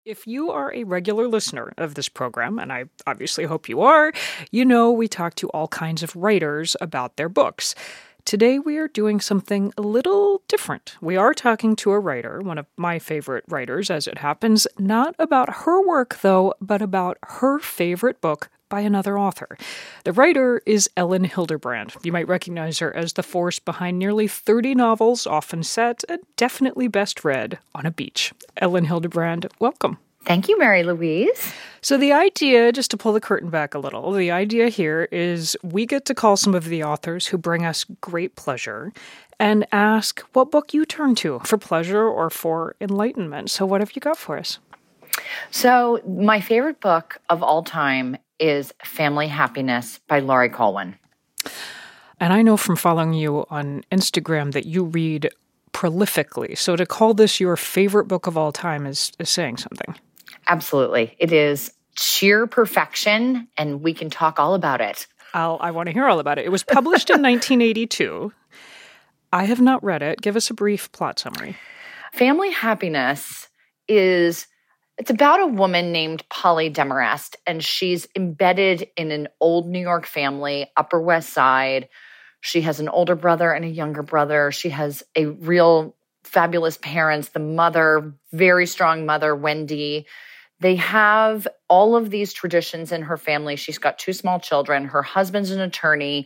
If you are a regular listener of this program, and I obviously hope you are, you know we talk to all kinds of writers about their books. Today we are doing something a little different. We are talking to a writer, one of my favorite writers as it happens, not about her work though, but about her favorite book by another author. The writer is Elin Hilderbrand. You might recognize her as the force behind nearly 30 novels, often set and definitely best read on a beach. Elin Hilderbrand, welcome. Thank you, Mary Louise. So the idea, just to pull the curtain back a little, the idea here is we get to call some of the authors who bring us great pleasure and ask what book you turn to for pleasure or for enlightenment. So what have you got for us? So my favorite book of all time is Family Happiness by Laurie Colwin. And I know from following you on Instagram that you read prolifically. So to call this your favorite book of all time is saying something. Absolutely. It is sheer perfection, and we can talk all about it. I want to hear all about it. It was published in 1982. I have not read it. Give us a brief plot summary. Family Happiness it's about a woman named Polly Demarest, and she's embedded in an old New York family, Upper West Side. She has an older brother and a younger brother. She has a real fabulous parents. The mother, very strong mother, Wendy. They have all of these traditions in her family. She's got 2 small children. Her husband's an attorney.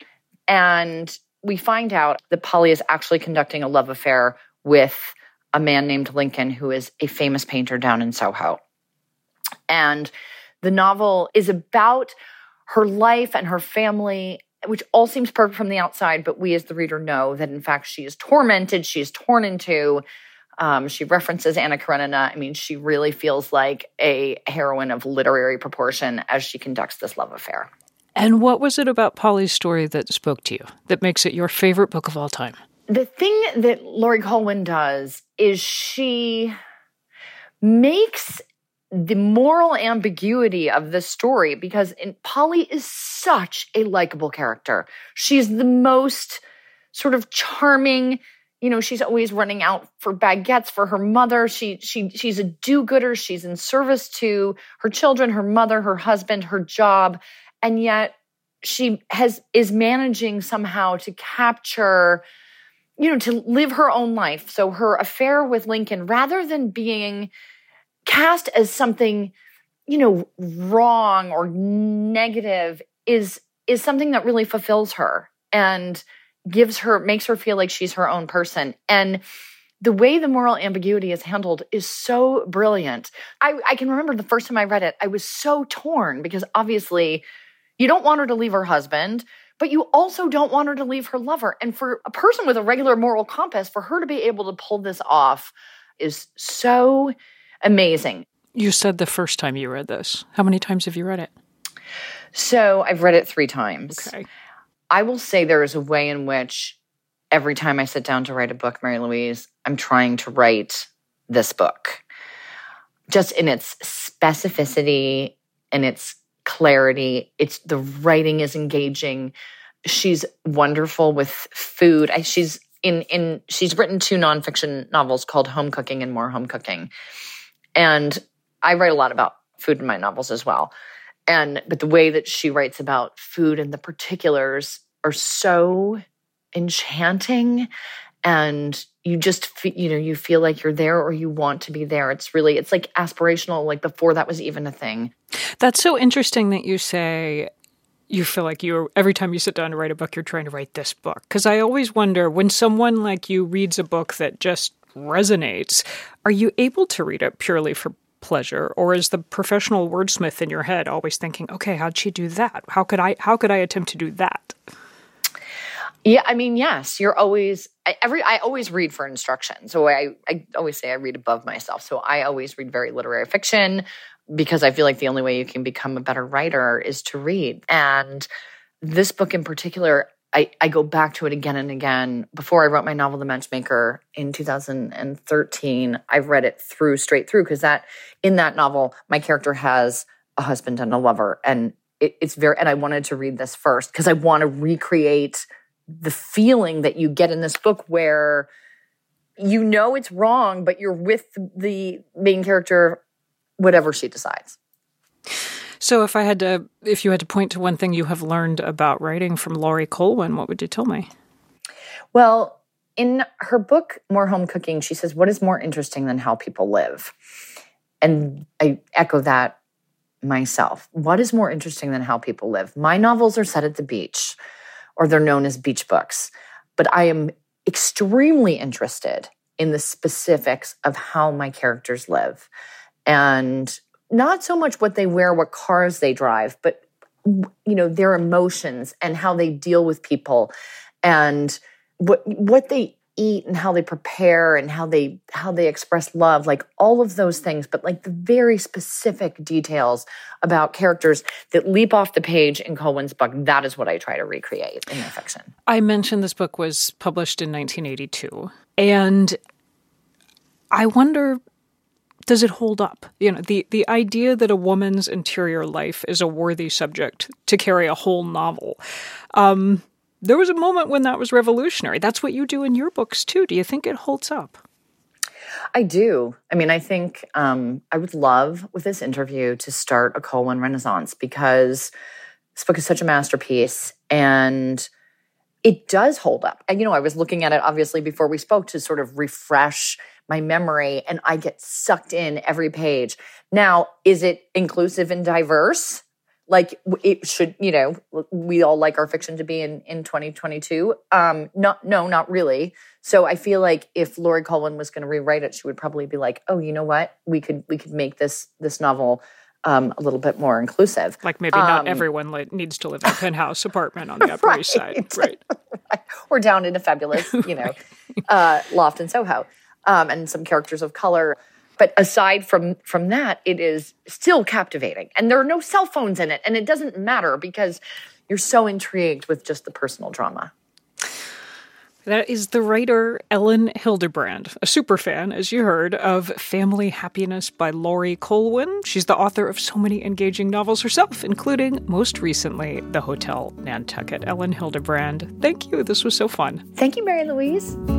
And we find out that Polly is actually conducting a love affair with a man named Lincoln, who is a famous painter down in Soho. And the novel is about her life and her family, which all seems perfect from the outside, but we as the reader know that in fact she is tormented, she is torn in two. She references Anna Karenina. I mean, she really feels like a heroine of literary proportion as she conducts this love affair. And what was it about Polly's story that spoke to you, that makes it your favorite book of all time? The thing that Laurie Colwin does is she makes the moral ambiguity of this story, because Polly is such a likable character. She's the most sort of charming. You know, she's always running out for baguettes for her mother. She's a do-gooder. She's in service to her children, her mother, her husband, her job. And yet she is managing somehow to capture, to live her own life. So her affair with Lincoln, rather than being cast as something, wrong or negative, is something that really fulfills her and makes her feel like she's her own person. And the way the moral ambiguity is handled is so brilliant. I can remember the first time I read it, I was so torn, because obviously you don't want her to leave her husband, but you also don't want her to leave her lover. And for a person with a regular moral compass, for her to be able to pull this off is so amazing. You said the first time you read this. How many times have you read it? So I've read it 3 times. Okay. I will say there is a way in which every time I sit down to write a book, Mary Louise, I'm trying to write this book. Just in its specificity and its clarity. The writing is engaging. She's wonderful with food. She's written 2 nonfiction novels called Home Cooking and More Home Cooking. And I write a lot about food in my novels as well. But the way that she writes about food and the particulars are so enchanting, and you just you feel like you're there, or you want to be there. It's like aspirational, like before that was even a thing. That's so interesting that you say you feel like every time you sit down to write a book, you're trying to write this book. Because I always wonder, when someone like you reads a book that just resonates, are you able to read it purely for pleasure, or is the professional wordsmith in your head always thinking, okay, how'd she do that? How could I attempt to do that? Yeah, I mean, yes, I always read for instruction. So I always say I read above myself. So I always read very literary fiction, because I feel like the only way you can become a better writer is to read. And this book in particular, I go back to it again and again. Before I wrote my novel, The Matchmaker, in 2013, I've read it straight through, because in that novel, my character has a husband and a lover. And and I wanted to read this first, because I want to recreate the feeling that you get in this book, where it's wrong, but you're with the main character whatever she decides. So if you had to point to one thing you have learned about writing from Laurie Colwin, what would you tell me? Well, in her book, More Home Cooking, she says, what is more interesting than how people live? And I echo that myself. What is more interesting than how people live? My novels are set at the beach, or they're known as beach books. But I am extremely interested in the specifics of how my characters live. And not so much what they wear, what cars they drive, but their emotions and how they deal with people and what they eat and how they prepare and how they express love, like all of those things, but like the very specific details about characters that leap off the page in Colwin's book. That is what I try to recreate in my fiction. I mentioned this book was published in 1982, and I wonder, does it hold up? The idea that a woman's interior life is a worthy subject to carry a whole novel. There was a moment when that was revolutionary. That's what you do in your books, too. Do you think it holds up? I do. I mean, I think I would love, with this interview, to start a Colwin Renaissance, because this book is such a masterpiece, and it does hold up. And, I was looking at it, obviously, before we spoke to sort of refresh my memory, and I get sucked in every page. Now, is it inclusive and diverse? Like it should, we all like our fiction to be in 2022. No, not really. So I feel like if Laurie Colwin was going to rewrite it, she would probably be like, oh, you know what? We could make this novel a little bit more inclusive. Like maybe not everyone needs to live in a penthouse apartment on the Upper East Side. Right. Or down in a fabulous, loft in Soho, and some characters of color. But aside from that, it is still captivating. And there are no cell phones in it. And it doesn't matter because you're so intrigued with just the personal drama. That is the writer Elin Hilderbrand, a superfan, as you heard, of Family Happiness by Laurie Colwin. She's the author of so many engaging novels herself, including, most recently, The Hotel Nantucket. Elin Hilderbrand, thank you. This was so fun. Thank you, Mary Louise.